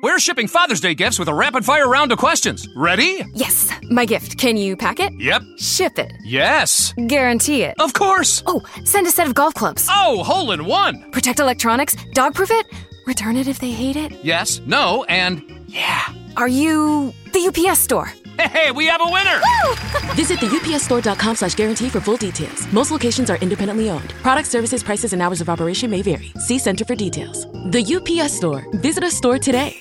We're shipping Father's Day gifts with a rapid-fire round of questions. Ready? Yes. My gift. Can you pack it? Yep. Ship it. Yes. Guarantee it. Of course. Oh, send a set of golf clubs. Oh, hole-in-one. Protect electronics. Dog-proof it. Return it if they hate it. Yes, no, and yeah. Are you the UPS store? Hey, we have a winner! Woo! Visit the upsstore.com/guarantee for full details. Most locations are independently owned. Product services, prices, and hours of operation may vary. See Center for details. The UPS Store. Visit a store today.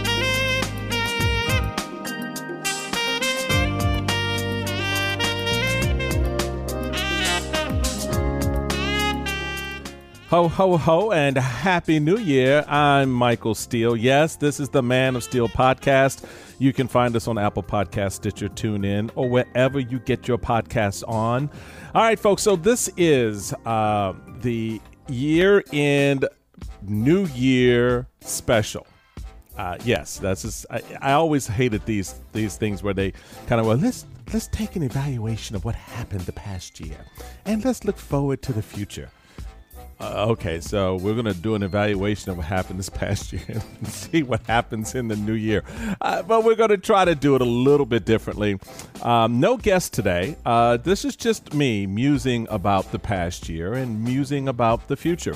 Ho, ho, ho, and Happy New Year. I'm Michael Steele. Yes, this is the Man of Steel podcast. You can find us on Apple Podcasts, Stitcher, TuneIn, or wherever you get your podcasts on. All right, folks, so this is the year-end New Year special. Yes, that's just, I always hated these things where they kind of, well, let's take an evaluation of what happened the past year, and let's look forward to the future. Okay, so we're going to do an evaluation of what happened this past year and see what happens in the new year. But we're going to try to do it a little bit differently. No guest today. This is just me musing about the past year and musing about the future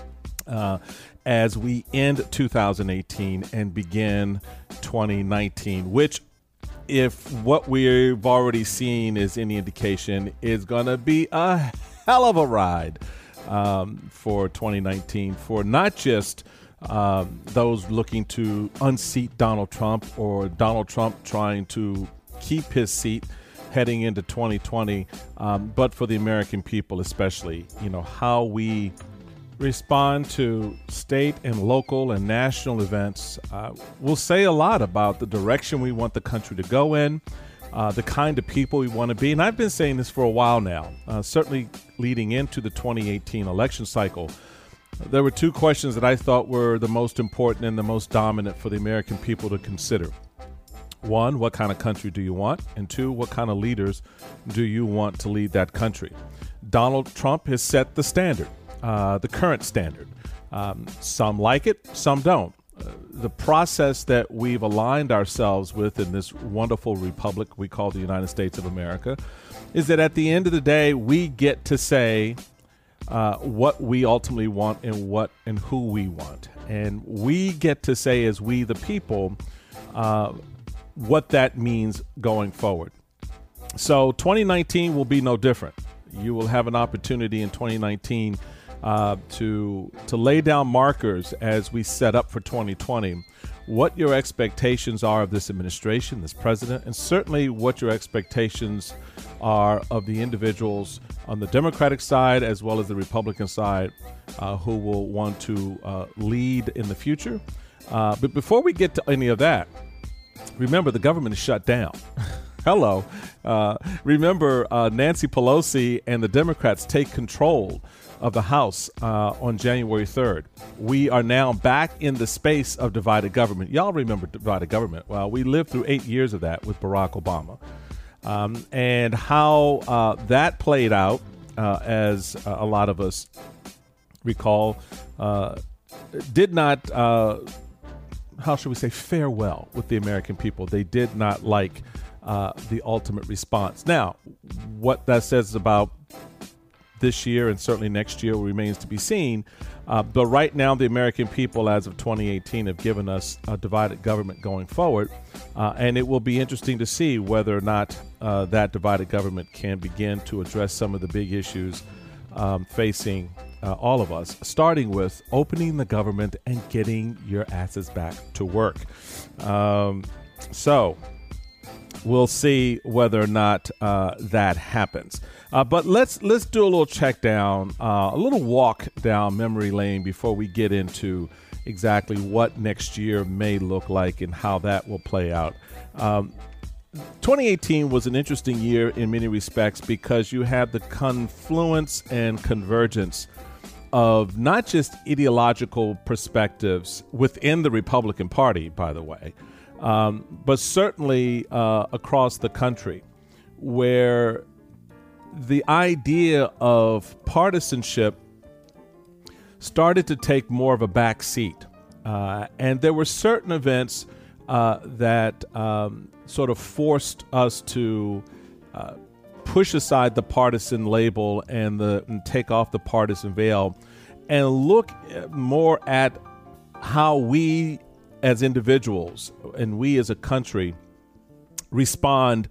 as we end 2018 and begin 2019, which, if what we've already seen is any indication, is going to be a hell of a ride. For 2019, for not just those looking to unseat Donald Trump or Donald Trump trying to keep his seat heading into 2020, but for the American people especially. You know, how we respond to state and local and national events will say a lot about the direction we want the country to go in. The kind of people we want to be. And I've been saying this for a while now, certainly leading into the 2018 election cycle. There were two questions that I thought were the most important and the most dominant for the American people to consider. One, what kind of country do you want? And two, what kind of leaders do you want to lead that country? Donald Trump has set the standard, the current standard. Some like it, some don't. The process that we've aligned ourselves with in this wonderful republic we call the United States of America is that at the end of the day, we get to say what we ultimately want and what and who we want. And we get to say, as we the people, what that means going forward. So 2019 will be no different. You will have an opportunity in 2019 to lay down markers as we set up for 2020, what your expectations are of this administration, this president, and certainly what your expectations are of the individuals on the Democratic side as well as the Republican side who will want to lead in the future. But before we get to any of that, remember the government is shut down. Hello. Remember, Nancy Pelosi and the Democrats take control of the House on January 3rd. We are now back in the space of divided government. Y'all remember divided government. Well, we lived through 8 years of that with Barack Obama. And how that played out, as a lot of us recall, did not, how should we say, fare well with the American people. They did not like the ultimate response. Now, what that says about this year and certainly next year remains to be seen. But right now, the American people, as of 2018, have given us a divided government going forward. And it will be interesting to see whether or not that divided government can begin to address some of the big issues facing all of us, starting with opening the government and getting your asses back to work. So we'll see whether or not that happens. But let's do a little check down, a little walk down memory lane before we get into exactly what next year may look like and how that will play out. 2018 was an interesting year in many respects because you had the confluence and convergence of not just ideological perspectives within the Republican Party, by the way, but certainly across the country, where the idea of partisanship started to take more of a back seat And there were certain events that sort of forced us to push aside the partisan label and take off the partisan veil and look more at how we as individuals and we as a country responded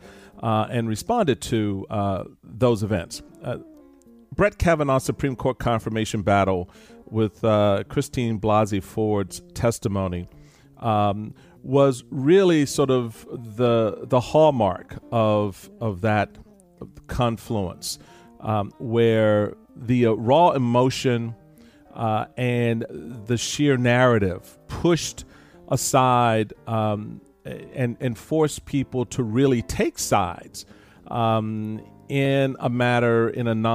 to those events. Brett Kavanaugh's Supreme Court confirmation battle with Christine Blasey Ford's testimony was really sort of the hallmark of that confluence, where the raw emotion and the sheer narrative pushed aside and forced people to really take sides in a matter in a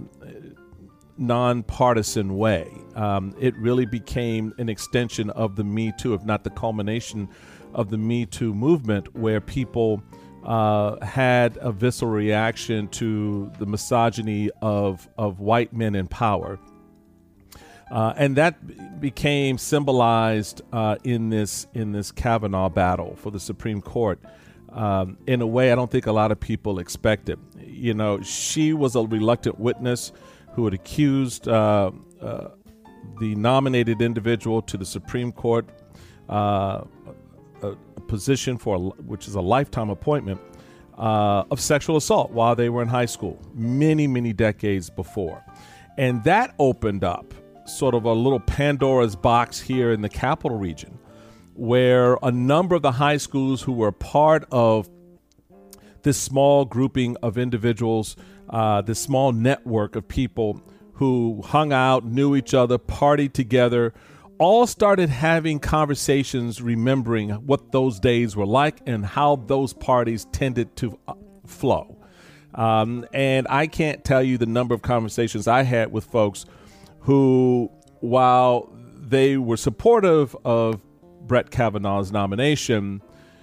nonpartisan way. It really became an extension of the Me Too, if not the culmination of the Me Too movement, where people had a visceral reaction to the misogyny of white men in power. And that became symbolized in this Kavanaugh battle for the Supreme Court in a way I don't think a lot of people expected. You know, she was a reluctant witness who had accused the nominated individual to the Supreme Court, a position which is a lifetime appointment, of sexual assault while they were in high school, many decades before. And that opened up sort of a little Pandora's box here in the Capital Region, where a number of the high schools who were part of this small grouping of individuals, this small network of people who hung out, knew each other, partied together, all started having conversations remembering what those days were like and how those parties tended to flow. And I can't tell you the number of conversations I had with folks who, while they were supportive of Brett Kavanaugh's nomination,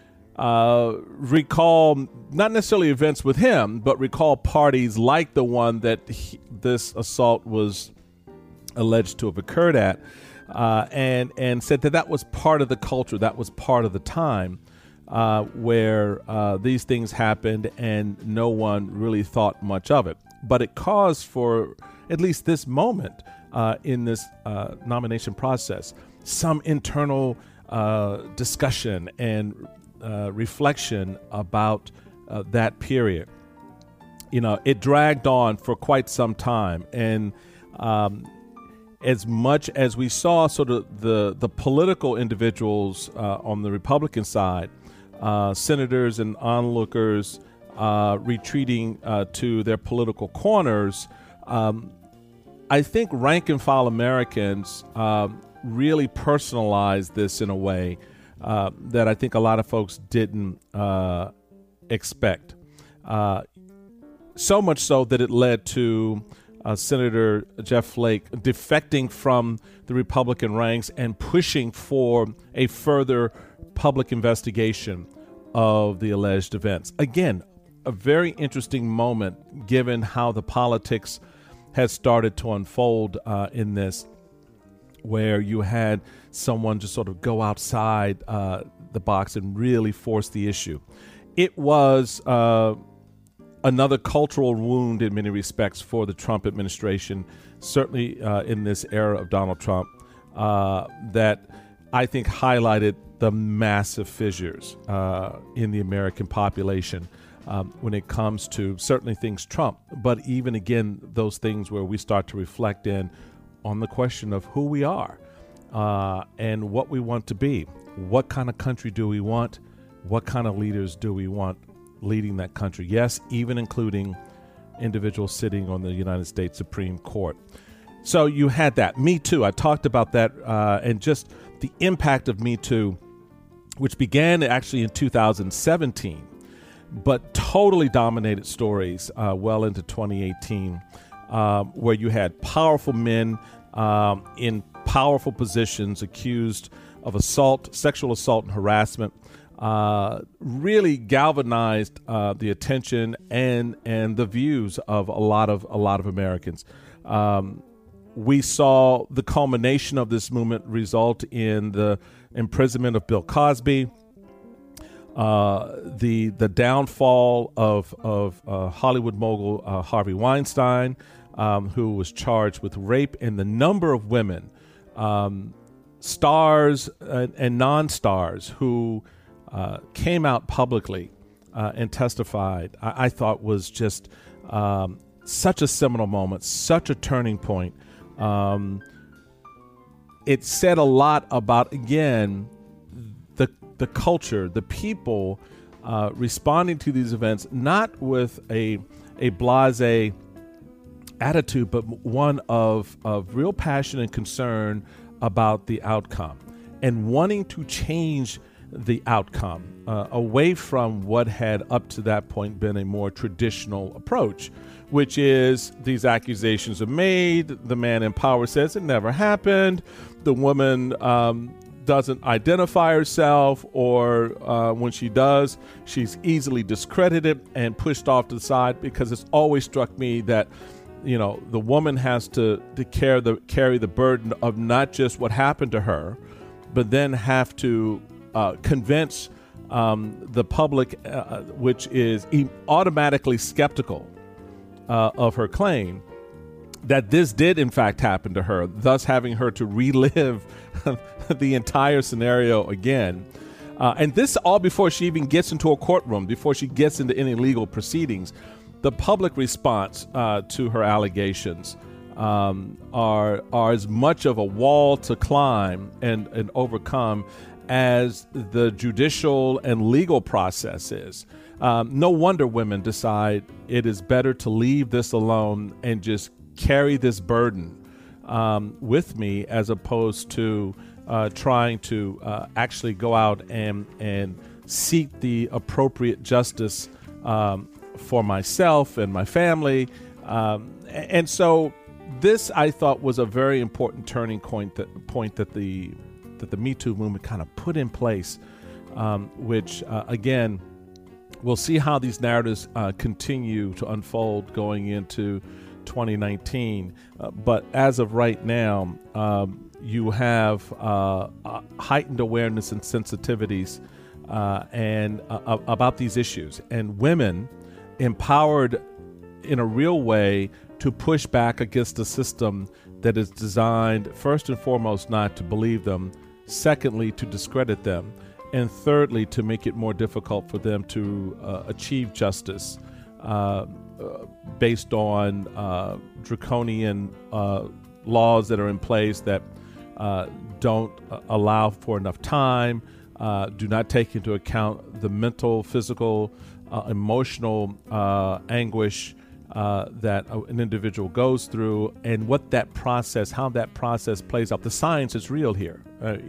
recall not necessarily events with him, but recall parties like the one that this assault was alleged to have occurred at, and said that was part of the culture, that was part of the time where these things happened and no one really thought much of it. But it caused for at least this moment in this nomination process some internal discussion and reflection about that period. You know, it dragged on for quite some time, and as much as we saw sort of the political individuals on the Republican side, senators and onlookers retreating to their political corners, I think rank and file Americans really personalized this in a way that I think a lot of folks didn't expect. So much so that it led to Senator Jeff Flake defecting from the Republican ranks and pushing for a further public investigation of the alleged events. Again, a very interesting moment given how the politics has started to unfold in this, where you had someone just sort of go outside the box and really force the issue. It was another cultural wound in many respects for the Trump administration, certainly in this era of Donald Trump, that I think highlighted the massive fissures in the American population when it comes to certainly things Trump, but even again, those things where we start to reflect in on the question of who we are and what we want to be. What kind of country do we want? What kind of leaders do we want leading that country? Yes, even including individuals sitting on the United States Supreme Court. So you had that. Me Too. I talked about that and just the impact of Me Too, which began actually in 2017, but totally dominated stories well into 2018, where you had powerful men in powerful positions accused of assault, sexual assault and harassment, really galvanized the attention and the views of a lot of Americans. we saw the culmination of this movement result in the imprisonment of Bill Cosby, the downfall of Hollywood mogul Harvey Weinstein, who was charged with rape, and the number of women, stars and non-stars, who came out publicly and testified, I thought was just such a seminal moment, such a turning point. It said a lot about, again, the culture, the people responding to these events, not with a blasé attitude, but one of real passion and concern about the outcome and wanting to change the outcome away from what had up to that point been a more traditional approach, which is these accusations are made, the man in power says it never happened, the woman doesn't identify herself, or when she does, she's easily discredited and pushed off to the side, because it's always struck me that, you know, the woman has to carry the burden of not just what happened to her, but then have to convince the public, which is automatically skeptical of her claim, that this did in fact happen to her, thus having her to relive the entire scenario again. And this all before she even gets into a courtroom, before she gets into any legal proceedings. The public response to her allegations are as much of a wall to climb and overcome as the judicial and legal process is. No wonder women decide it is better to leave this alone and just carry this burden with me, as opposed to trying to actually go out and seek the appropriate justice for myself and my family. And so this, I thought, was a very important turning point that the Me Too movement kind of put in place, which, again, we'll see how these narratives continue to unfold going into 2019. But as of right now, you have heightened awareness and sensitivities and about these issues, and women empowered in a real way to push back against a system that is designed, first and foremost, not to believe them, secondly, to discredit them, and thirdly, to make it more difficult for them to achieve justice based on draconian laws that are in place that don't allow for enough time, do not take into account the mental, physical, emotional anguish that an individual goes through, and what that process, how that process plays out. The science is real here.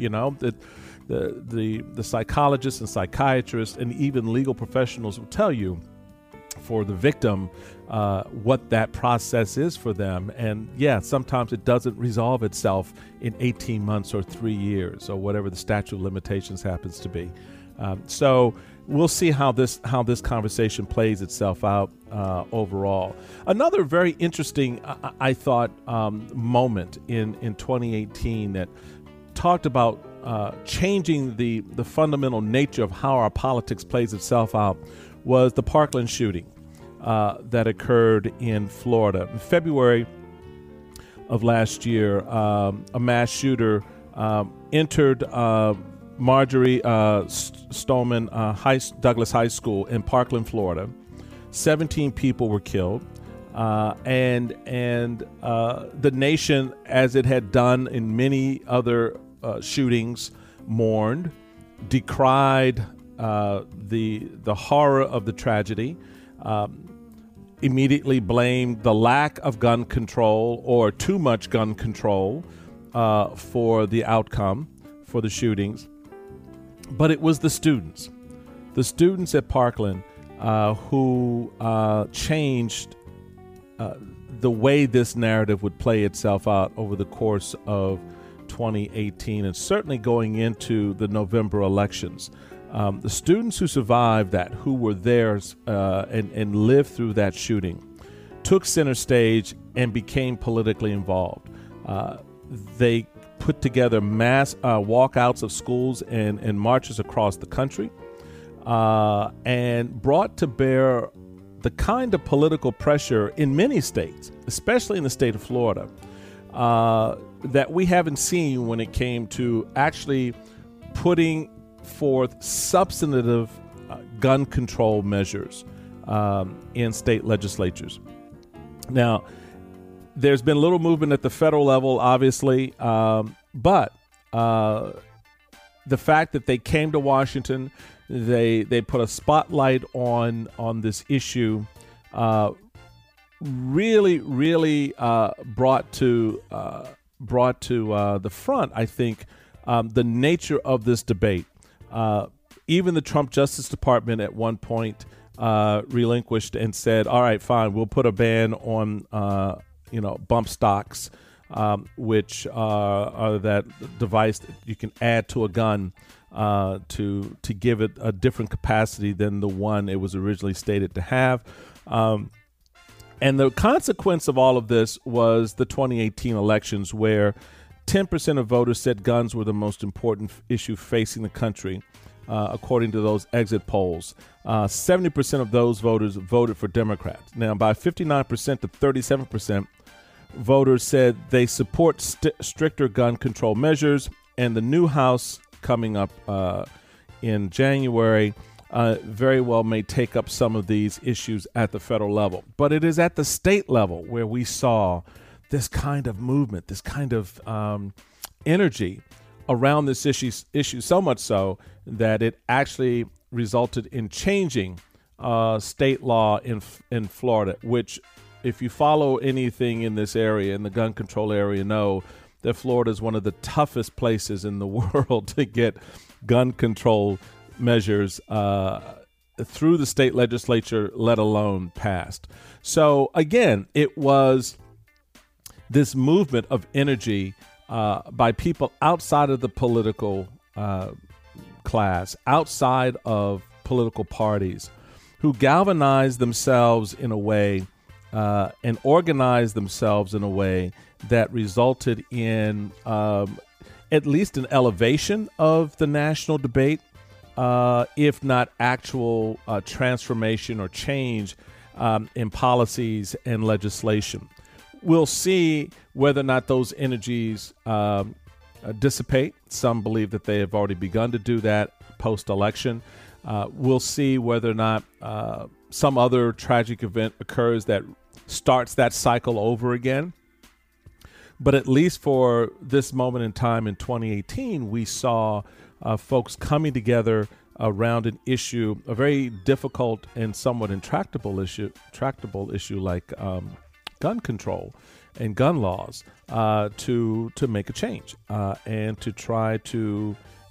The psychologists and psychiatrists and even legal professionals will tell you, for the victim, what that process is for them. And yeah, sometimes it doesn't resolve itself in 18 months or 3 years or whatever the statute of limitations happens to be. So we'll see how this conversation plays itself out overall. Another very interesting, I thought, moment in 2018 that talked about changing the fundamental nature of how our politics plays itself out was the Parkland shooting that occurred in Florida. In February of last year, a mass shooter entered Marjorie Stoneman Douglas High School in Parkland, Florida. 17 people were killed, and the nation, as it had done in many other shootings, mourned, decried the horror of the tragedy, immediately blamed the lack of gun control or too much gun control for the outcome, for the shootings. But it was the students at Parkland who changed the way this narrative would play itself out over the course of 2018 and certainly going into the November elections. The students who survived that, who were there and lived through that shooting, took center stage and became politically involved. They put together mass walkouts of schools and marches across the country, and brought to bear the kind of political pressure in many states, especially in the state of Florida, that we haven't seen when it came to actually putting forth substantive gun control measures in state legislatures. Now, there's been little movement at the federal level, obviously, but the fact that they came to Washington, they put a spotlight on this issue, really brought to the front, I think, the nature of this debate. Even the Trump Justice Department at one point relinquished and said, all right, fine, we'll put a ban on bump stocks, which are that device that you can add to a gun to give it a different capacity than the one it was originally stated to have. And the consequence of all of this was the 2018 elections, where 10% of voters said guns were the most important issue facing the country, according to those exit polls. 70% of those voters voted for Democrats. Now, by 59% to 37%, voters said they support stricter gun control measures, and the new House coming up in January very well may take up some of these issues at the federal level. But it is at the state level where we saw this kind of movement, this kind of energy around this issue, so much so that it actually resulted in changing state law in Florida, which, if you follow anything in this area, in the gun control area, know that Florida is one of the toughest places in the world to get gun control measures through the state legislature, let alone passed. So again, it was this movement of energy by people outside of the political class, outside of political parties, who galvanized themselves in a way and organized themselves in a way that resulted in at least an elevation of the national debate, if not actual transformation or change in policies and legislation. We'll see whether or not those energies dissipate. Some believe that they have already begun to do that post-election. We'll see whether or not some other tragic event occurs that starts that cycle over again. But at least for this moment in time in 2018, we saw folks coming together around an issue, a very difficult and somewhat intractable issue like gun control and gun laws, to make a change and to try to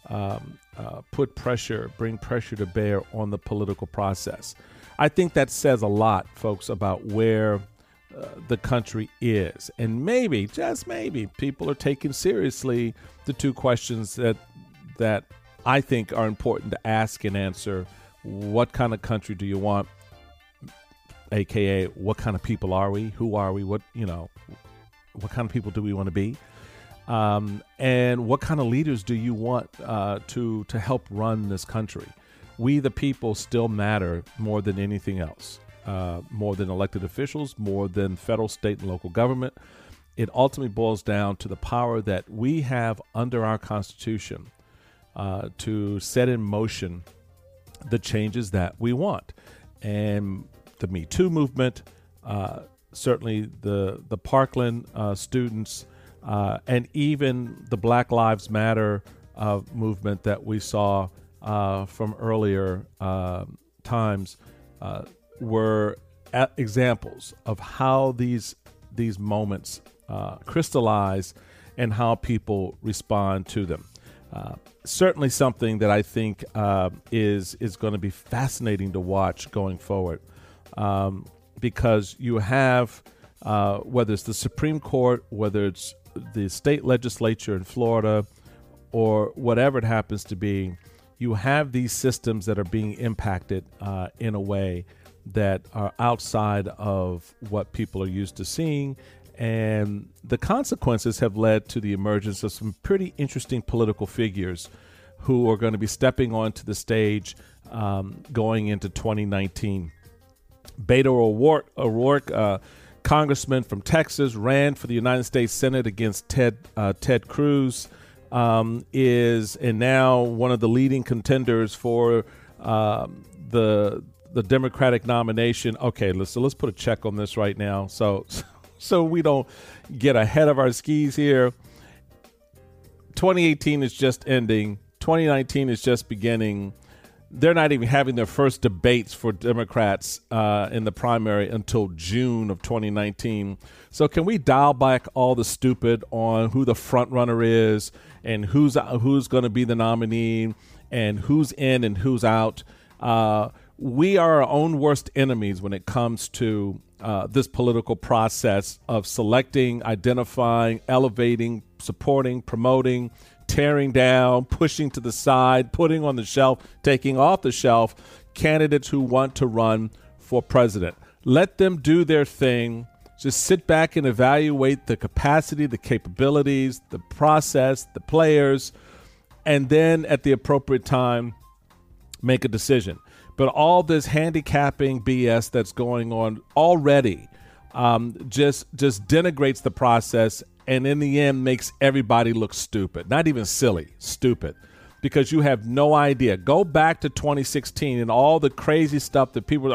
bring pressure to bear on the political process. I think that says a lot, folks, about where the country is. And maybe, just maybe, people are taking seriously the two questions that I think are important to ask and answer. What kind of country do you want? AKA, what kind of people are we? Who are we? What kind of people do we want to be? And what kind of leaders do you want to help run this country? We, the people, still matter more than anything else, more than elected officials, more than federal, state, and local government. It ultimately boils down to the power that we have under our Constitution to set in motion the changes that we want. And the Me Too movement, certainly the Parkland students, and even the Black Lives Matter movement that we saw from earlier times were examples of how these moments crystallize and how people respond to them. Certainly something that I think is going to be fascinating to watch going forward, because you have, whether it's the Supreme Court, whether it's the state legislature in Florida, or whatever it happens to be, you have these systems that are being impacted in a way that are outside of what people are used to seeing, And the consequences have led to the emergence of some pretty interesting political figures who are going to be stepping onto the stage going into 2019. Beto O'Rourke, congressman from Texas, ran for the United States Senate against Ted Cruz, is and now one of the leading contenders for the Democratic nomination. Okay, let's put a check on this right now, so we don't get ahead of our skis here. 2018 is just ending. 2019 is just beginning. They're not even having their first debates for Democrats in the primary until June of 2019. So can we dial back all the stupid on who the front runner is and who's going to be the nominee and who's in and who's out? We are our own worst enemies when it comes to this political process of selecting, identifying, elevating, supporting, promoting, tearing down, pushing to the side, putting on the shelf, taking off the shelf candidates who want to run for president. Let them do their thing. Just sit back and evaluate the capacity, the capabilities, the process, the players, and then at the appropriate time, make a decision. But all this handicapping BS that's going on already just denigrates the process, and in the end makes everybody look stupid. Not even silly, stupid, because you have no idea. Go back to 2016 and all the crazy stuff that people,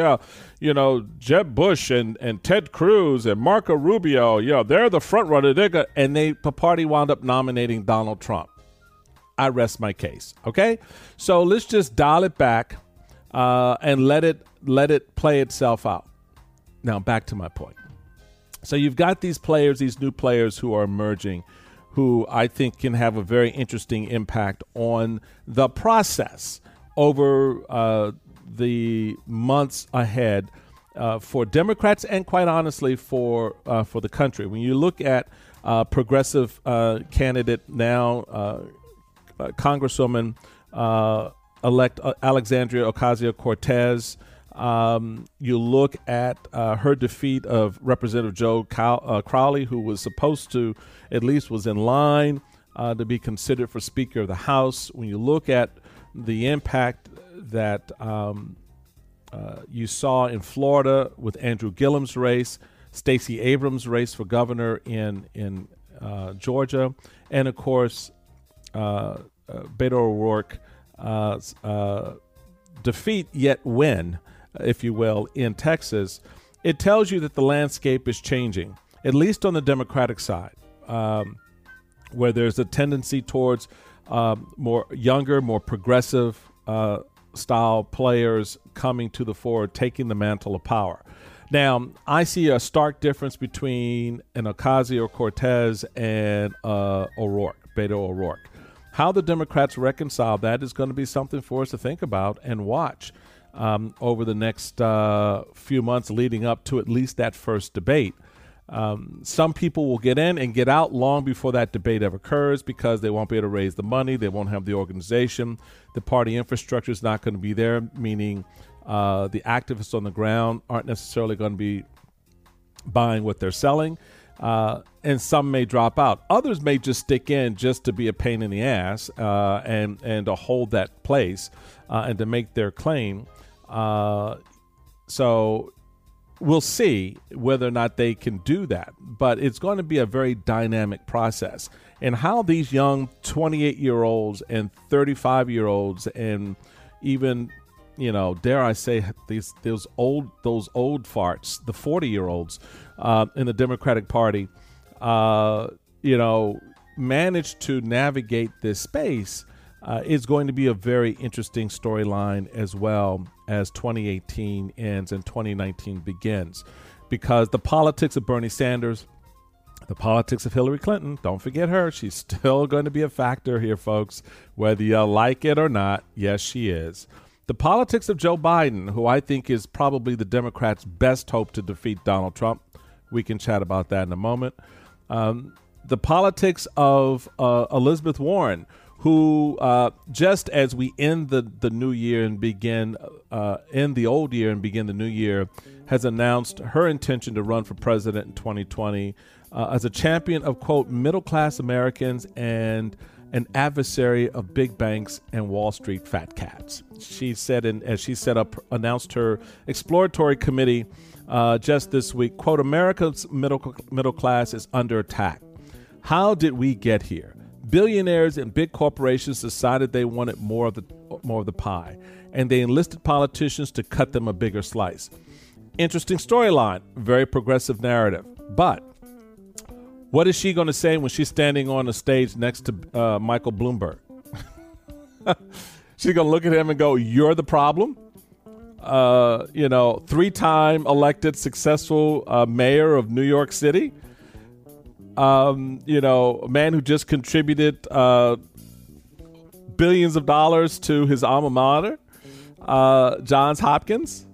Jeb Bush and Ted Cruz and Marco Rubio, they're the front runner. The party wound up nominating Donald Trump. I rest my case. Okay, so let's just dial it back and let it play itself out. Now back to my point. So you've got these players, these new players who are emerging, who I think can have a very interesting impact on the process over the months ahead for Democrats and, quite honestly, for the country. When you look at progressive candidate now, Congresswoman elect Alexandria Ocasio-Cortez. You look at her defeat of Representative Joe Crowley, who was supposed to, at least was in line to be considered for Speaker of the House. When you look at the impact that you saw in Florida with Andrew Gillum's race, Stacey Abrams' race for governor in Georgia, and of course Beto O'Rourke defeat yet win, if you will, in Texas, it tells you that the landscape is changing, at least on the Democratic side, where there's a tendency towards more younger, more progressive style players coming to the fore, taking the mantle of power. Now, I see a stark difference between an Ocasio-Cortez and Beto O'Rourke. How the Democrats reconcile that is going to be something for us to think about and watch over the next few months leading up to at least that first debate. Some people will get in and get out long before that debate ever occurs because they won't be able to raise the money. They won't have the organization. The party infrastructure is not going to be there, meaning the activists on the ground aren't necessarily going to be buying what they're selling. And some may drop out. Others may just stick in just to be a pain in the ass and to hold that place and to make their claim. So we'll see whether or not they can do that. But it's going to be a very dynamic process. And how these young 28-year-olds and 35-year-olds and even, dare I say, those old farts, the 40-year-olds in the Democratic Party, managed to navigate this space is going to be a very interesting storyline as well as 2018 ends and 2019 begins. Because the politics of Bernie Sanders, the politics of Hillary Clinton, don't forget her. She's still going to be a factor here, folks, whether you like it or not. Yes, she is. The politics of Joe Biden, who I think is probably the Democrats' best hope to defeat Donald Trump. We can chat about that in a moment. The politics of Elizabeth Warren, who just as we end the new year and end the old year and begin the new year, has announced her intention to run for president in 2020 as a champion of, quote, middle-class Americans and an adversary of big banks and Wall Street fat cats. She said, as she announced her exploratory committee just this week, quote, America's middle class is under attack. How did we get here? Billionaires and big corporations decided they wanted more of the pie, and they enlisted politicians to cut them a bigger slice. Interesting storyline, very progressive narrative. But what is she going to say when she's standing on a stage next to Michael Bloomberg? She's going to look at him and go, "You're the problem." 3-time elected successful mayor of New York City. A man who just contributed billions of dollars to his alma mater, Johns Hopkins.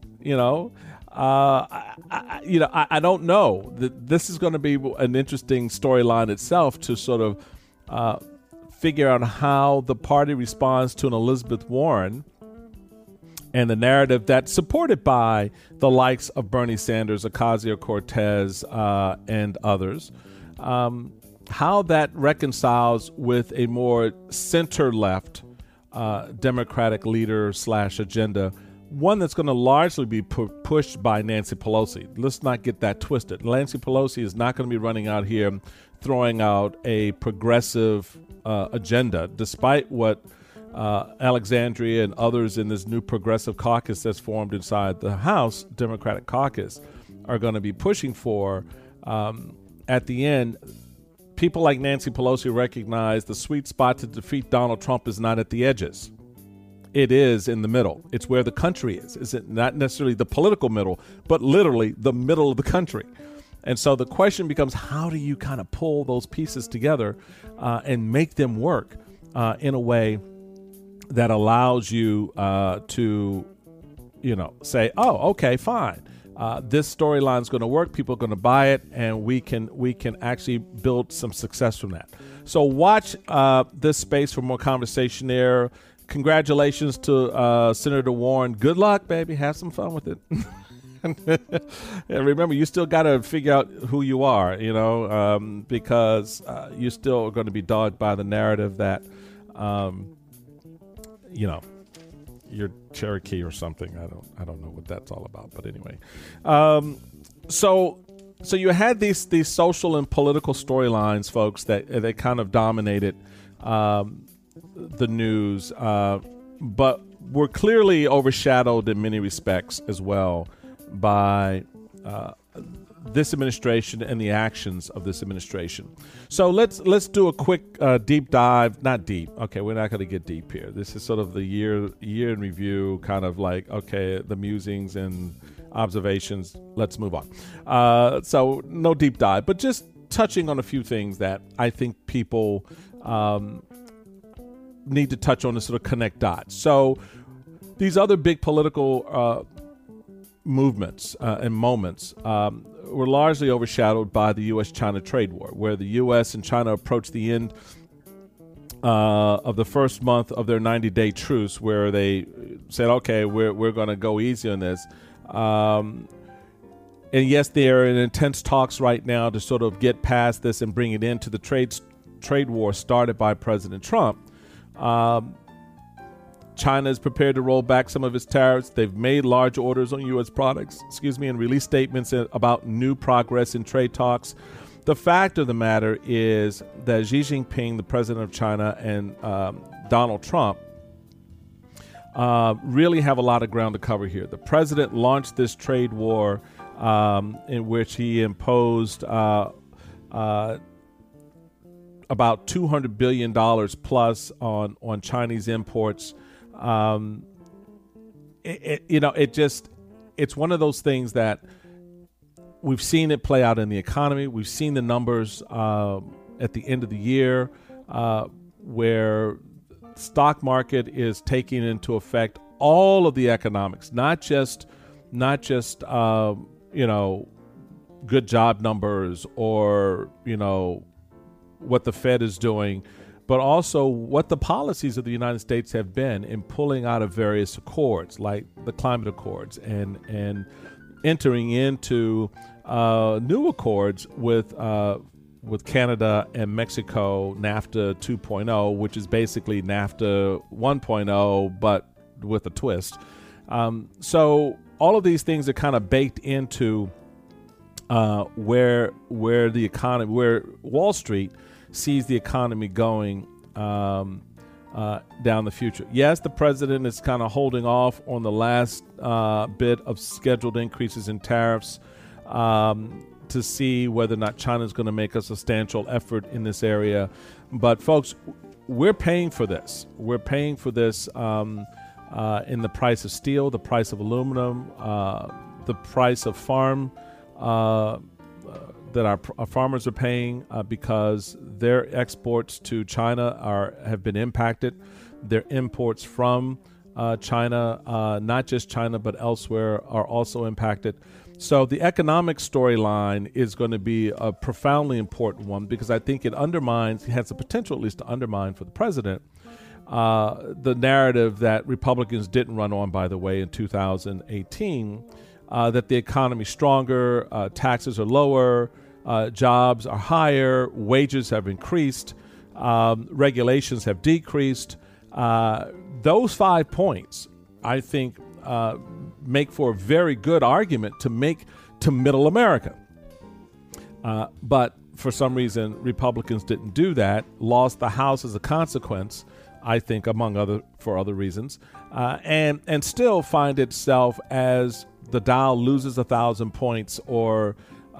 I don't know. This is going to be an interesting storyline itself to sort of figure out how the party responds to an Elizabeth Warren and the narrative that's supported by the likes of Bernie Sanders, Ocasio-Cortez, and others. How that reconciles with a more center-left Democratic leader / agenda, one that's going to largely be pushed by Nancy Pelosi. Let's not get that twisted. Nancy Pelosi is not going to be running out here throwing out a progressive agenda, despite what Alexandria and others in this new progressive caucus that's formed inside the House Democratic caucus are going to be pushing for. At the end, people like Nancy Pelosi recognize the sweet spot to defeat Donald Trump is not at the edges. It is in the middle. It's where the country is. It's not necessarily the political middle, but literally the middle of the country. And so the question becomes, how do you kind of pull those pieces together and make them work in a way that allows you to, say, oh, okay, fine. This storyline is going to work. People are going to buy it, and we can actually build some success from that. So watch this space for more conversation there. Congratulations to Senator Warren. Good luck, baby. Have some fun with it. And remember, you still got to figure out who you are, because you're still going to be dogged by the narrative that, you're Cherokee or something. I don't know what that's all about, but anyway. So you had these social and political storylines, folks, that kind of dominated the news, but were clearly overshadowed in many respects as well by this administration and the actions of this administration. So let's do a quick deep dive. Not deep. Okay, we're not going to get deep here. This is sort of the year in review, kind of like, okay, the musings and observations. Let's move on. So no deep dive, but just touching on a few things that I think people need to touch on to sort of connect dots. So these other big political movements and moments were largely overshadowed by the U.S.-China trade war, where the U.S. and China approached the end of the first month of their 90-day truce, where they said, okay, we're going to go easy on this. And yes, they are in intense talks right now to sort of get past this and bring it into the trade war started by President Trump. China is prepared to roll back some of its tariffs. They've made large orders on U.S. products, and released statements about new progress in trade talks. The fact of the matter is that Xi Jinping, the president of China, and Donald Trump really have a lot of ground to cover here. The president launched this trade war in which he imposed about $200 billion plus on Chinese imports. It's one of those things that we've seen it play out in the economy. We've seen the numbers at the end of the year where stock market is taking into effect all of the economics, not just good job numbers or what the Fed is doing, but also what the policies of the United States have been in pulling out of various accords, like the climate accords, and entering into new accords with Canada and Mexico, NAFTA 2.0, which is basically NAFTA 1.0, but with a twist. So all of these things are kind of baked into where the economy, where Wall Street sees the economy going down the future. Yes, the president is kind of holding off on the last bit of scheduled increases in tariffs to see whether or not China is going to make a substantial effort in this area. But folks, we're paying for this. We're paying for this in the price of steel, the price of aluminum, the price of farm that our farmers are paying because their exports to China have been impacted. Their imports from China, not just China but elsewhere, are also impacted. So the economic storyline is going to be a profoundly important one because I think it has the potential at least to undermine for the president the narrative that Republicans didn't run on, by the way, in 2018, that the economy is stronger, taxes are lower, jobs are higher, wages have increased, regulations have decreased. Those 5 points, I think, make for a very good argument to make to middle America. But for some reason, Republicans didn't do that, lost the House as a consequence, I think, for other reasons, and still find itself as the Dow loses 1,000 points or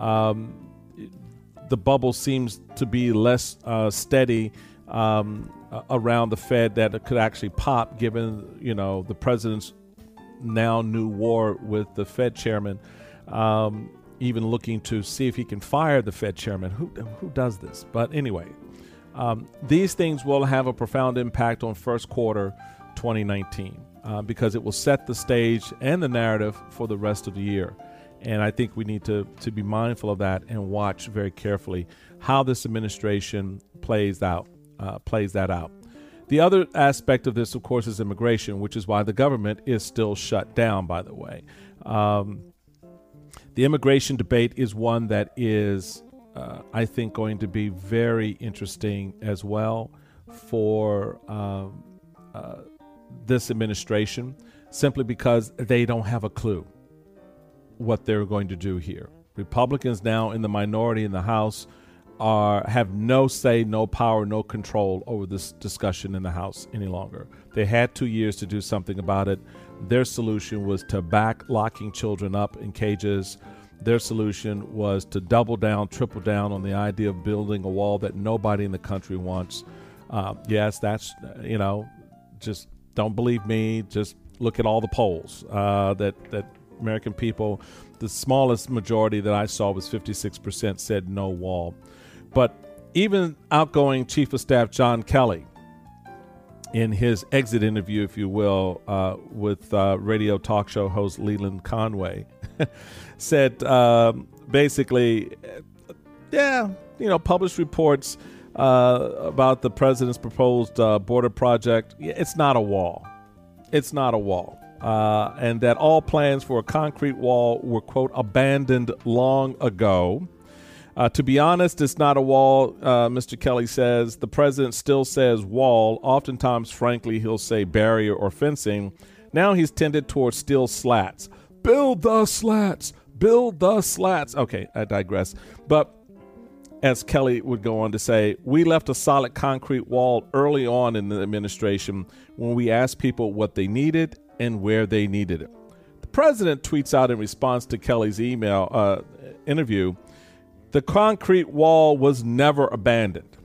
the bubble seems to be less steady around the Fed, that it could actually pop given, the president's now new war with the Fed chairman, even looking to see if he can fire the Fed chairman. Who does this? But anyway, these things will have a profound impact on first quarter 2019 because it will set the stage and the narrative for the rest of the year. And I think we need to be mindful of that and watch very carefully how this administration plays that out. The other aspect of this, of course, is immigration, which is why the government is still shut down, by the way. The immigration debate is one that is, I think, going to be very interesting as well for this administration, simply because they don't have a clue what they're going to do here. Republicans now in the minority in the House have no say, no power, no control over this discussion in the House any longer. They had 2 years to do something about it. Their solution was to back locking children up in cages. Their solution was to double down, triple down on the idea of building a wall that nobody in the country wants. Yes, that's, just don't believe me. Just look at all the polls that American people, the smallest majority that I saw was 56% said no wall. But even outgoing Chief of Staff John Kelly, in his exit interview, if you will, with radio talk show host Leland Conway, said basically, published reports about the president's proposed border project. It's not a wall. It's not a wall. And that all plans for a concrete wall were, quote, abandoned long ago. To be honest, it's not a wall, Mr. Kelly says. The president still says wall. Oftentimes, frankly, he'll say barrier or fencing. Now he's tended towards steel slats. Build the slats. Build the slats. Okay, I digress. But as Kelly would go on to say, we left a solid concrete wall early on in the administration when we asked people what they needed and where they needed it. The president tweets out in response to Kelly's email interview, the concrete wall was never abandoned.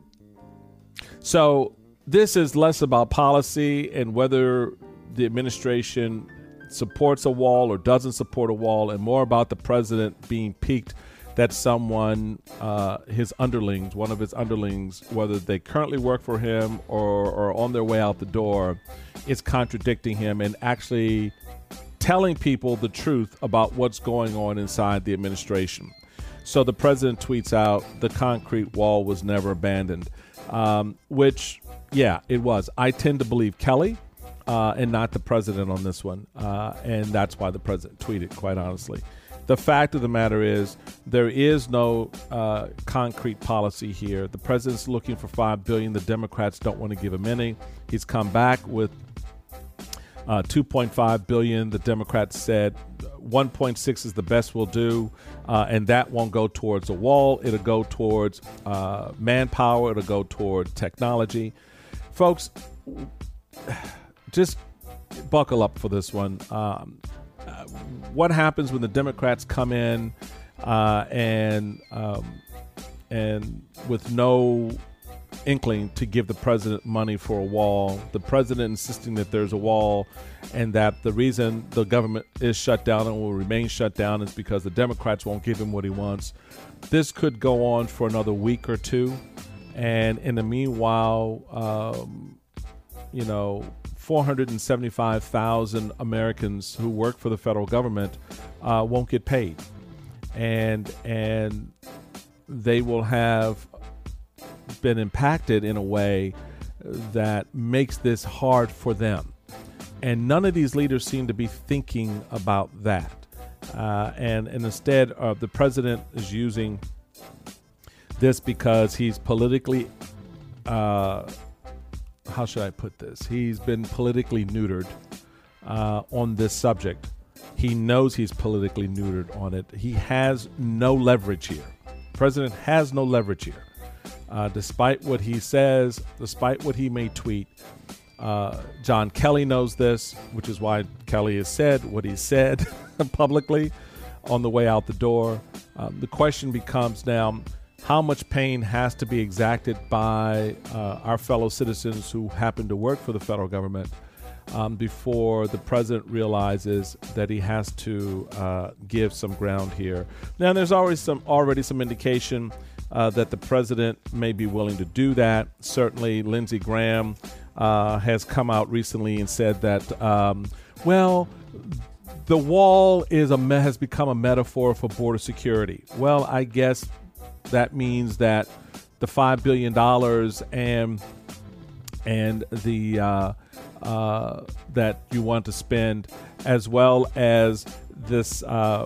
So this is less about policy and whether the administration supports a wall or doesn't support a wall, and more about the president being piqued that someone, his underlings, one of his underlings, whether they currently work for him or on their way out the door, is contradicting him and actually telling people the truth about what's going on inside the administration. So the president tweets out, the concrete wall was never abandoned. which, yeah, it was. I tend to believe Kelly and not the president on this one, and that's why the president tweeted, quite honestly. The fact of the matter is there is no concrete policy here. The president's looking for $5 billion. The Democrats don't want to give him any. He's come back with $2.5 billion. The Democrats said 1.6 is the best we'll do, and that won't go towards a wall. It'll go towards manpower. It'll go toward technology. Folks, just buckle up for this one. What happens when the Democrats come in and with no inkling to give the president money for a wall, the president insisting that there's a wall and that the reason the government is shut down and will remain shut down is because the Democrats won't give him what he wants. This could go on for another week or two. And in the meanwhile, 475,000 Americans who work for the federal government won't get paid. And they will have been impacted in a way that makes this hard for them. And none of these leaders seem to be thinking about that. And instead, the president is using this because he's politically, how should I put this? He's been politically neutered on this subject. He knows he's politically neutered on it. He has no leverage here. The president has no leverage here. Despite what he says, despite what he may tweet, John Kelly knows this, which is why Kelly has said what he said publicly on the way out the door. The question becomes now, how much pain has to be exacted by our fellow citizens who happen to work for the federal government before the president realizes that he has to give some ground here. Now, there's already some indication that the president may be willing to do that. Certainly, Lindsey Graham has come out recently and said that, the wall has become a metaphor for border security. Well, I guess that means that the $5 billion and the that you want to spend, as well as this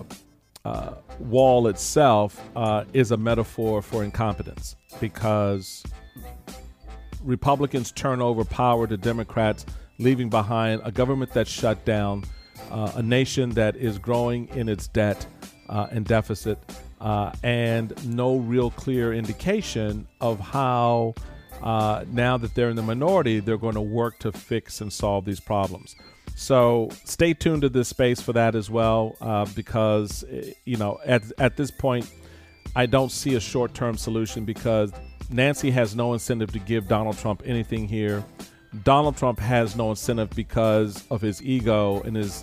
wall itself, is a metaphor for incompetence, because Republicans turn over power to Democrats, leaving behind a government that's shut down, a nation that is growing in its debt and deficit, and no real clear indication of how, now that they're in the minority, they're going to work to fix and solve these problems. So stay tuned to this space for that as well, because, at this point, I don't see a short-term solution, because Nancy has no incentive to give Donald Trump anything here. Donald Trump has no incentive because of his ego and his,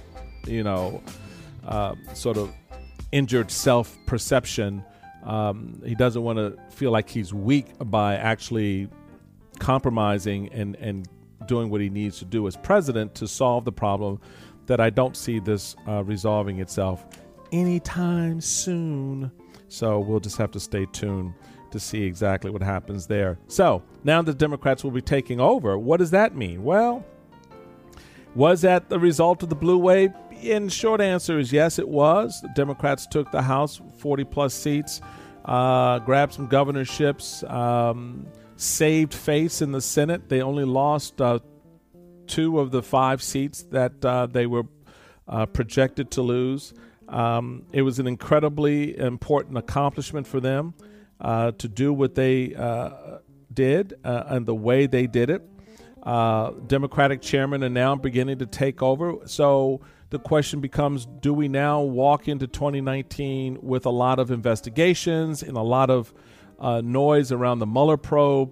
sort of injured self-perception. He doesn't want to feel like he's weak by actually compromising and doing what he needs to do as president to solve the problem that I don't see this resolving itself anytime soon. So we'll just have to stay tuned to see exactly what happens there. So now the Democrats will be taking over. What does that mean? Well, was that the result of the blue wave? In short answer is yes, it was. The Democrats took the House, 40-plus seats, grabbed some governorships, saved face in the Senate. They only lost 2 of the 5 seats that they were projected to lose. It was an incredibly important accomplishment for them to do what they did and the way they did it. Democratic chairmen are now beginning to take over. So the question becomes, do we now walk into 2019 with a lot of investigations and a lot of noise around the Mueller probe?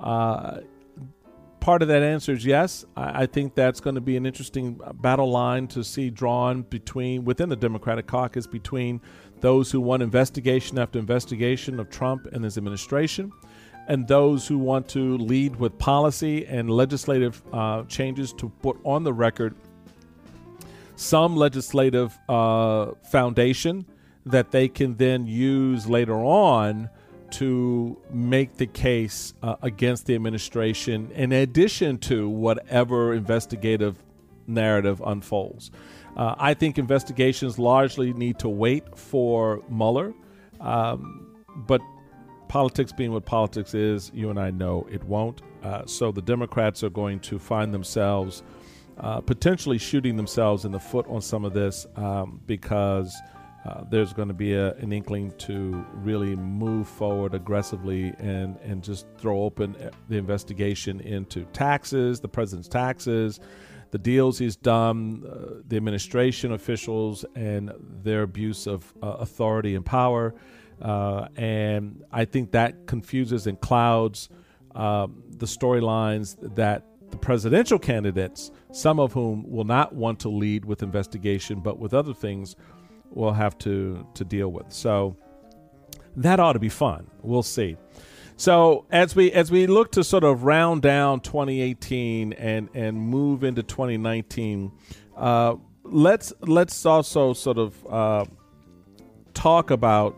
Part of that answer is yes. I think that's going to be an interesting battle line to see drawn within the Democratic caucus between those who want investigation after investigation of Trump and his administration, and those who want to lead with policy and legislative changes to put on the record some legislative foundation that they can then use later on to make the case against the administration in addition to whatever investigative narrative unfolds. I think investigations largely need to wait for Mueller, but politics being what politics is, you and I know it won't. So the Democrats are going to find themselves potentially shooting themselves in the foot on some of this because there's going to be an inkling to really move forward aggressively and just throw open the investigation into taxes, the president's taxes, the deals he's done, the administration officials and their abuse of authority and power. And I think that confuses and clouds the storylines that the presidential candidates, some of whom will not want to lead with investigation, but with other things we'll have to deal with. So that ought to be fun. We'll see. So as we look to sort of round down 2018 and move into 2019, let's also sort of talk about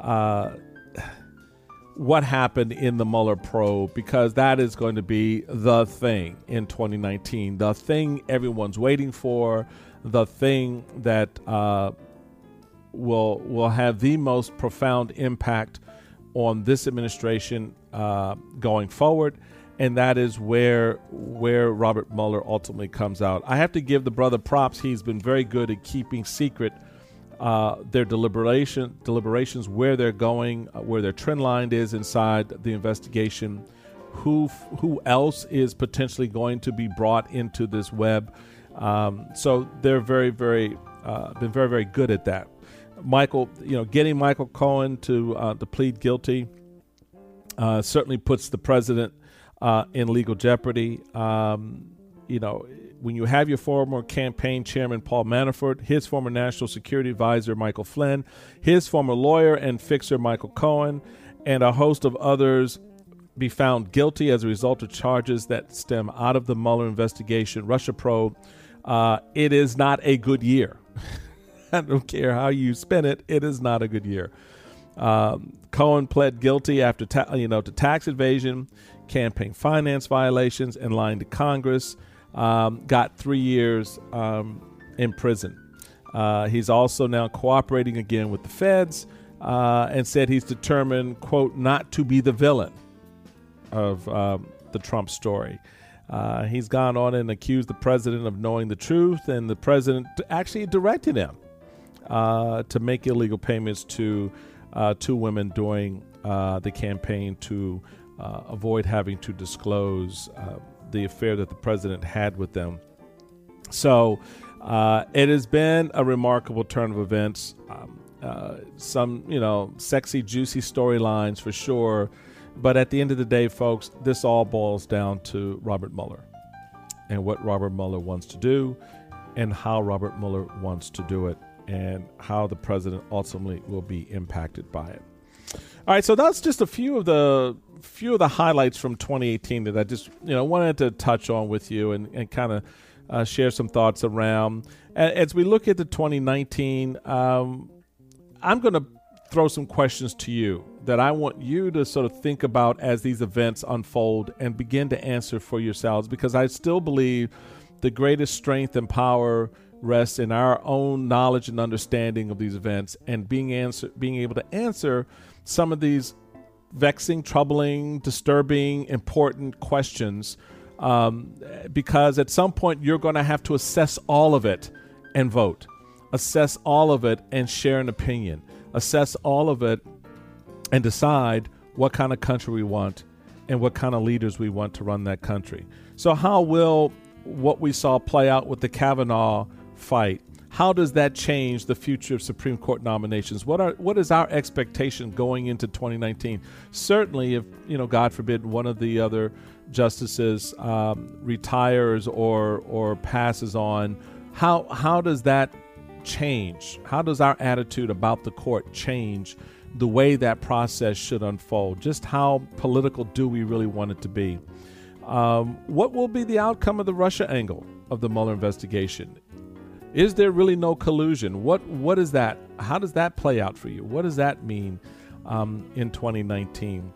what happened in the Mueller probe, because that is going to be the thing in 2019, the thing everyone's waiting for, the thing that will have the most profound impact on this administration going forward, and that is where Robert Mueller ultimately comes out. I have to give the brother props. He's been very good at keeping secret their deliberations, where they're going, where their trend line is inside the investigation, who else is potentially going to be brought into this web. So they're been very, very good at that. Michael, getting Michael Cohen to plead guilty certainly puts the president in legal jeopardy. When you have your former campaign chairman, Paul Manafort, his former national security advisor, Michael Flynn, his former lawyer and fixer, Michael Cohen, and a host of others be found guilty as a result of charges that stem out of the Mueller investigation, Russia probe, it is not a good year. I don't care how you spin it. It is not a good year. Cohen pled guilty after to tax evasion, campaign finance violations, and lying to Congress. Got 3 years in prison. He's also now cooperating again with the feds and said he's determined, quote, not to be the villain of the Trump story. He's gone on and accused the president of knowing the truth, and the president actually directed him to make illegal payments to two women during the campaign to avoid having to disclose the affair that the president had with them. So it has been a remarkable turn of events. Some, sexy, juicy storylines for sure. But at the end of the day, folks, this all boils down to Robert Mueller and what Robert Mueller wants to do and how Robert Mueller wants to do it and how the president ultimately will be impacted by it. All right, so that's just a few of the highlights from 2018 that I just wanted to touch on with you and kind of share some thoughts around. As we look at the 2019, I'm going to throw some questions to you that I want you to sort of think about as these events unfold and begin to answer for yourselves, because I still believe the greatest strength and power rests in our own knowledge and understanding of these events and being able to answer some of these vexing, troubling, disturbing, important questions, because at some point you're going to have to assess all of it and vote, assess all of it and share an opinion, assess all of it and decide what kind of country we want and what kind of leaders we want to run that country. So how will what we saw play out with the Kavanaugh fight, how does that change the future of Supreme Court nominations? What is our expectation going into 2019? Certainly, if God forbid, one of the other justices retires or passes on, how does that change? How does our attitude about the court change the way that process should unfold? Just how political do we really want it to be? What will be the outcome of the Russia angle of the Mueller investigation? Is there really no collusion? What is that? How does that play out for you? What does that mean? in 2019.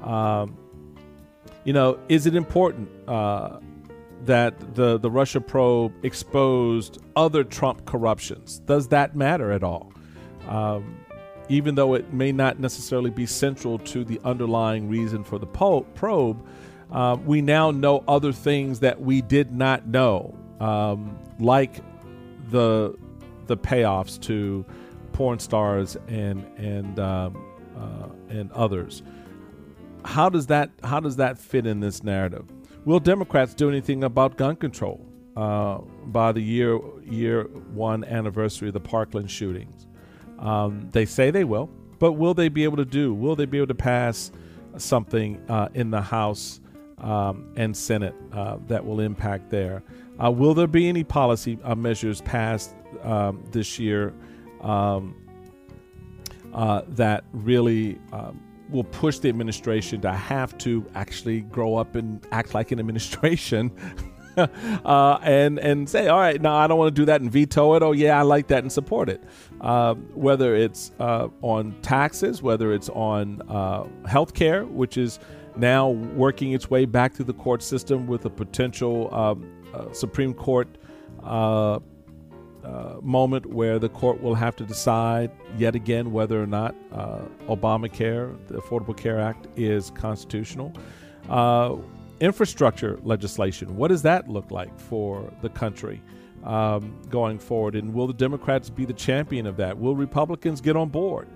Is it important that the Russia probe exposed other Trump corruptions? Does that matter at all? Even though it may not necessarily be central to the underlying reason for the probe, we now know other things that we did not know, like the payoffs to porn stars and others. How does that fit in this narrative? Will Democrats do anything about gun control by the year one anniversary of the Parkland shootings? They say they will, but will they be able to pass something in the House and Senate that will impact there? Will there be any policy measures passed this year that really will push the administration to have to actually grow up and act like an administration and say, all right, no, I don't want to do that and veto it. Oh, yeah, I like that and support it. Whether it's on taxes, whether it's on health care, which is now working its way back through the court system with a potential Supreme Court moment where the court will have to decide yet again whether or not Obamacare, the Affordable Care Act, is constitutional. Infrastructure legislation, what does that look like for the country going forward? And will the Democrats be the champion of that? Will Republicans get on board?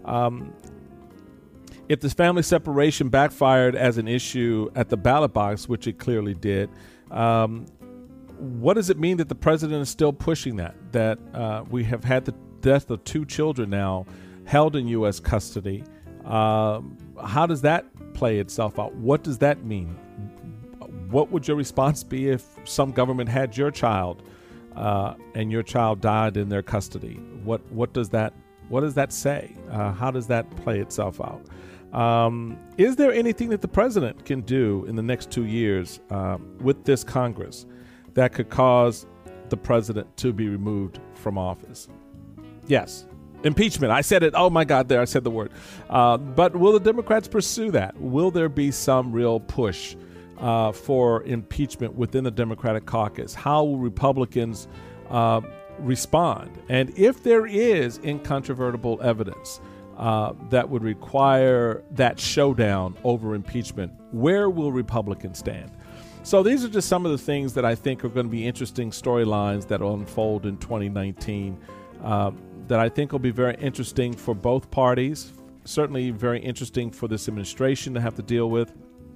If this family separation backfired as an issue at the ballot box, which it clearly did, what does it mean that the president is still pushing that we have had the death of 2 children now held in U.S. custody? How does that play itself out? What does that mean? What would your response be if some government had your child and your child died in their custody? What does that say? How does that play itself out? Is there anything that the president can do in the next 2 years with this Congress that could cause the president to be removed from office? Yes. Impeachment. I said it. Oh, my God, there I said the word. But will the Democrats pursue that? Will there be some real push for impeachment within the Democratic caucus? How will Republicans respond? And if there is incontrovertible evidence that would require that showdown over impeachment, where will Republicans stand? So these are just some of the things that I think are going to be interesting storylines that will unfold in 2019 that I think will be very interesting for both parties, certainly very interesting for this administration to have to deal with.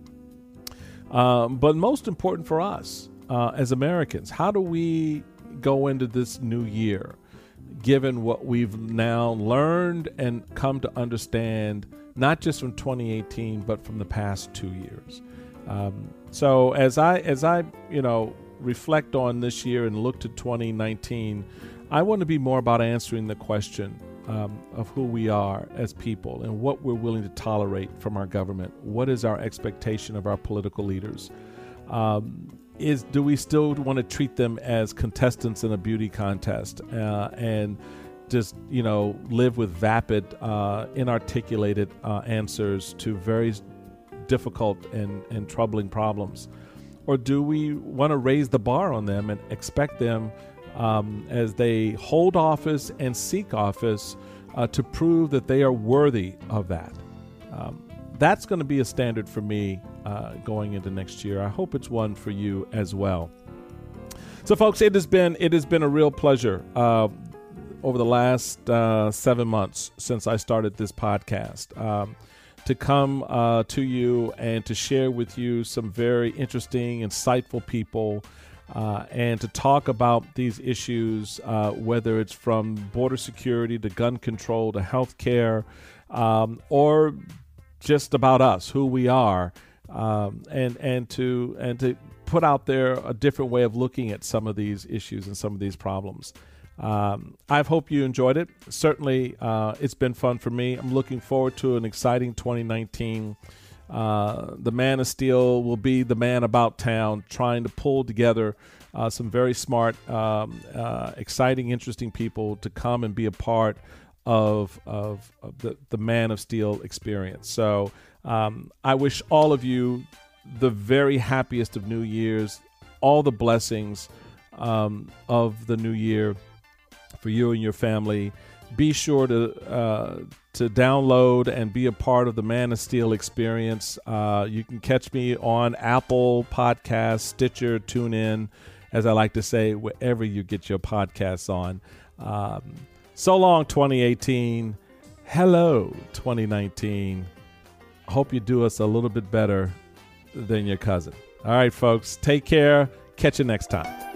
But most important for us as Americans, how do we go into this new year, given what we've now learned and come to understand, not just from 2018, but from the past 2 years? So as I reflect on this year and look to 2019, I want to be more about answering the question of who we are as people and what we're willing to tolerate from our government. What is our expectation of our political leaders? Do we still want to treat them as contestants in a beauty contest and just live with vapid, inarticulated answers to very difficult and troubling problems? Or do we want to raise the bar on them and expect them as they hold office and seek office to prove that they are worthy of that? That's going to be a standard for me going into next year. I hope it's one for you as well. So, folks, it has been a real pleasure over the last 7 months since I started this podcast to come to you and to share with you some very interesting, insightful people and to talk about these issues, whether it's from border security to gun control to health care, or just about us, who we are, and to put out there a different way of looking at some of these issues and some of these problems. I hope you enjoyed it. Certainly, it's been fun for me. I'm looking forward to an exciting 2019. The Man of Steel will be the man about town, trying to pull together some very smart, exciting, interesting people to come and be a part of the Man of Steel experience. So I wish all of you the very happiest of New Year's, all the blessings of the new year for you and your family. Be sure to download and be a part of the Man of Steel experience. You can catch me on Apple Podcasts, Stitcher, TuneIn, as I like to say, wherever you get your podcasts on. So long, 2018. Hello, 2019. Hope you do us a little bit better than your cousin. All right, folks, take care. Catch you next time.